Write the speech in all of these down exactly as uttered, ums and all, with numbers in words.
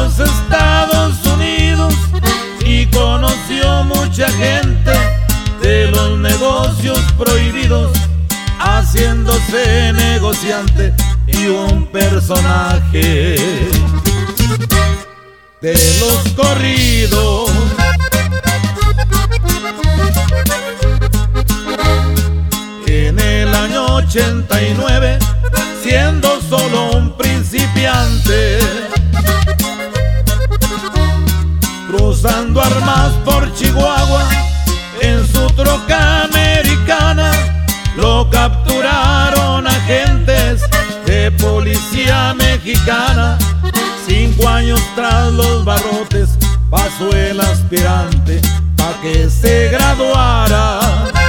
los Estados Unidos y conoció mucha gente de los negocios prohibidos, haciéndose negociante y un personaje de los corridos. En el año ochenta y nueve, siendo solo un principiante, cruzando armas por Chihuahua en su troca americana, lo capturaron agentes de policía mexicana. Cinco años tras los barrotes pasó el aspirante pa' que se graduara.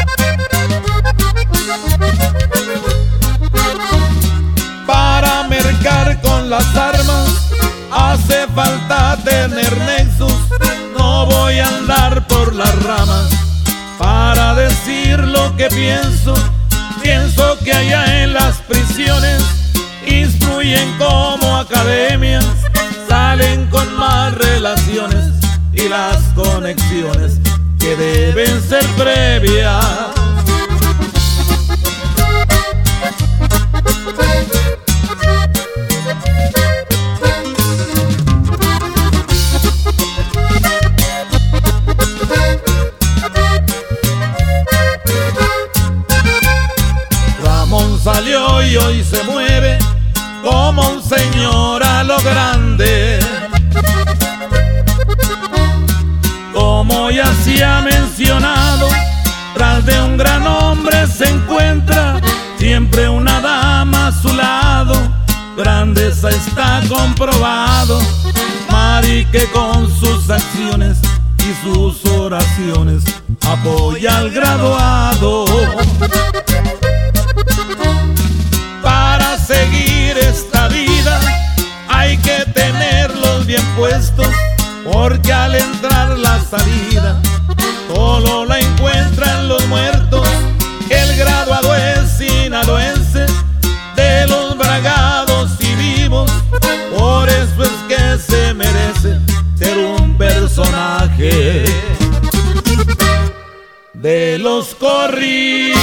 Para mercar con las armas hace falta tener nexus. No voy a andar por las ramas para decir lo que pienso. Pienso que allá en las prisiones instruyen como academias, salen con más relaciones y las conexiones que deben ser previas. Ramón salió y hoy se mueve como un señor a lo grande. Como ya se ha mencionado, tras de un gran hombre se encuentra siempre una dama a su lado. Grandeza está comprobado, Mari, que con sus acciones y sus oraciones apoya al graduado. Para seguir esta vida hay que tenerlos bien puestos, porque al entrar la salida solo la encuentran los muertos. El graduado es sinaloense, de los bragados y vivos, por eso es que se merece ser un personaje de los corridos.